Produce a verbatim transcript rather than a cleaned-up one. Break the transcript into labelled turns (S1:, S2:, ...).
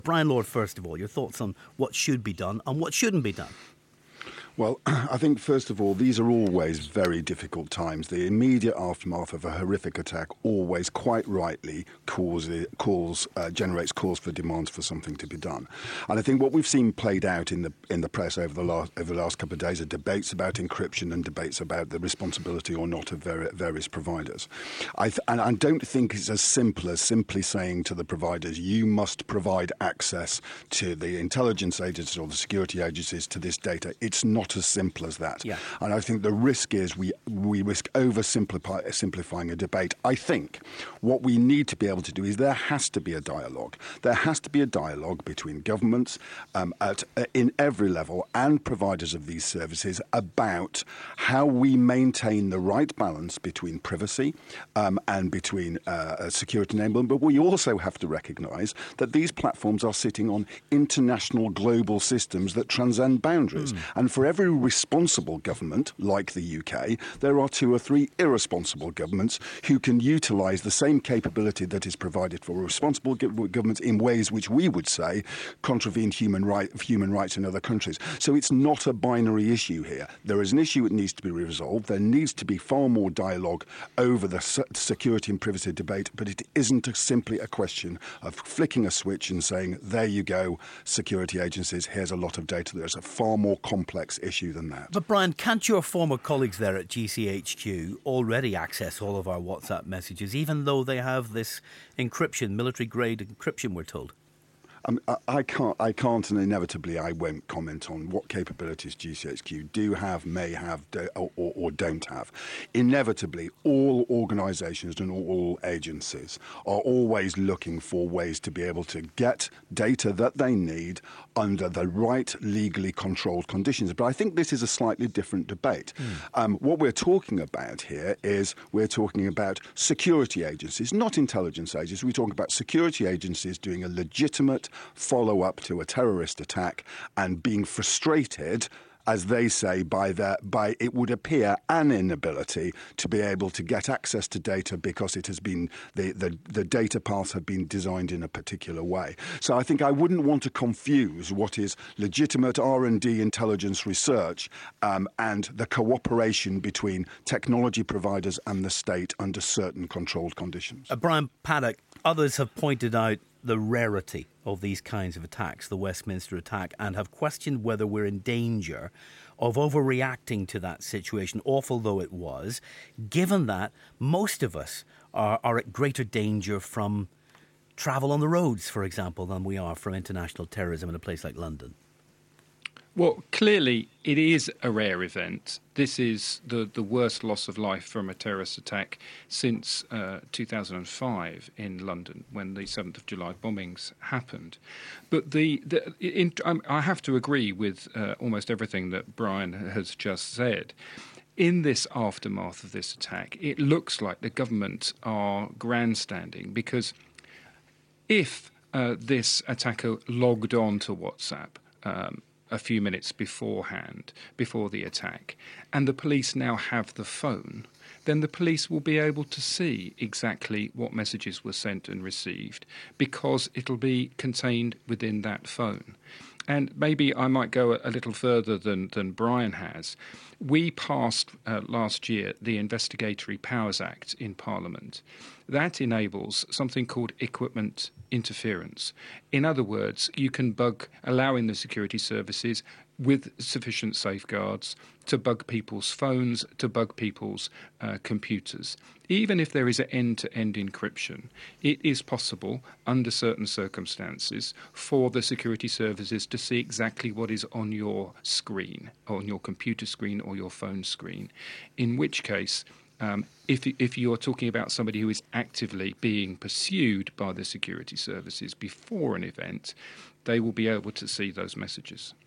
S1: Brian Lord, first of all, your thoughts on what should be done and what shouldn't be done?
S2: Well, I think, first of all, these are always very difficult times. The immediate aftermath of a horrific attack always, quite rightly, calls, calls uh, generates calls for demands for something to be done. And I think what we've seen played out in the in the press over the last over the last couple of days are debates about encryption and debates about the responsibility or not of various providers. I th- and I don't think it's as simple as simply saying to the providers, you must provide access to the intelligence agencies or the security agencies to this data. It's not as simple as that.
S1: Yeah.
S2: And I think the risk is we we risk oversimplifying simplifying a debate. I think what we need to be able to do is there has to be a dialogue. There has to be a dialogue between governments um, at uh, in every level and providers of these services about how we maintain the right balance between privacy um, and between uh, security enablement. But we also have to recognise that these platforms are sitting on international global systems that transcend boundaries. Mm. And for every responsible government, like the U K, there are two or three irresponsible governments who can utilise the same capability that is provided for responsible governments in ways which we would say contravene human, right, human rights in other countries. So it's not a binary issue here. There is an issue that needs to be resolved. There needs to be far more dialogue over the security and privacy debate, but it isn't a, simply a question of flicking a switch and saying, there you go, security agencies, here's a lot of data. There's a far more complex issue than that.
S1: But Brian, can't your former colleagues there at G C H Q already access all of our WhatsApp messages, even though they have this encryption, military-grade encryption, we're told?
S2: Um, I, I can't, I can't, and inevitably I won't comment on what capabilities G C H Q do have, may have, do, or, or, or don't have. Inevitably, all organisations and all agencies are always looking for ways to be able to get data that they need under the right legally controlled conditions. But I think this is a slightly different debate. Mm. Um, what we're talking about here is we're talking about security agencies, not intelligence agencies. We're talking about security agencies doing a legitimate follow-up to a terrorist attack and being frustrated, as they say, by their, by it would appear an inability to be able to get access to data because it has been the, the, the data paths have been designed in a particular way. So I think I wouldn't want to confuse what is legitimate R and D intelligence research um, and the cooperation between technology providers and the state under certain controlled conditions.
S1: Uh, Brian Paddock, others have pointed out the rarity of these kinds of attacks, the Westminster attack, and have questioned whether we're in danger of overreacting to that situation, awful though it was, given that most of us are, are at greater danger from travel on the roads, for example, than we are from international terrorism in a place like London.
S3: Well, clearly it is a rare event. This is the, the worst loss of life from a terrorist attack since uh, two thousand five in London, when the seventh of July bombings happened. But the, the in, um, I have to agree with uh, almost everything that Brian has just said. In this aftermath of this attack, it looks like the government are grandstanding, because if uh, this attacker logged on to WhatsApp um, a few minutes beforehand, before the attack, and the police now have the phone, then the police will be able to see exactly what messages were sent and received, because it'll be contained within that phone. And maybe I might go a, a little further than, than Brian has. We passed uh, last year the Investigatory Powers Act in Parliament. That enables something called equipment interference. In other words, you can bug, allowing the security services with sufficient safeguards to bug people's phones, to bug people's uh, computers. Even if there is an end-to-end encryption, it is possible, under certain circumstances, for the security services to see exactly what is on your screen, on your computer screen or your phone screen, in which case, Um, if, if you're talking about somebody who is actively being pursued by the security services before an event, they will be able to see those messages.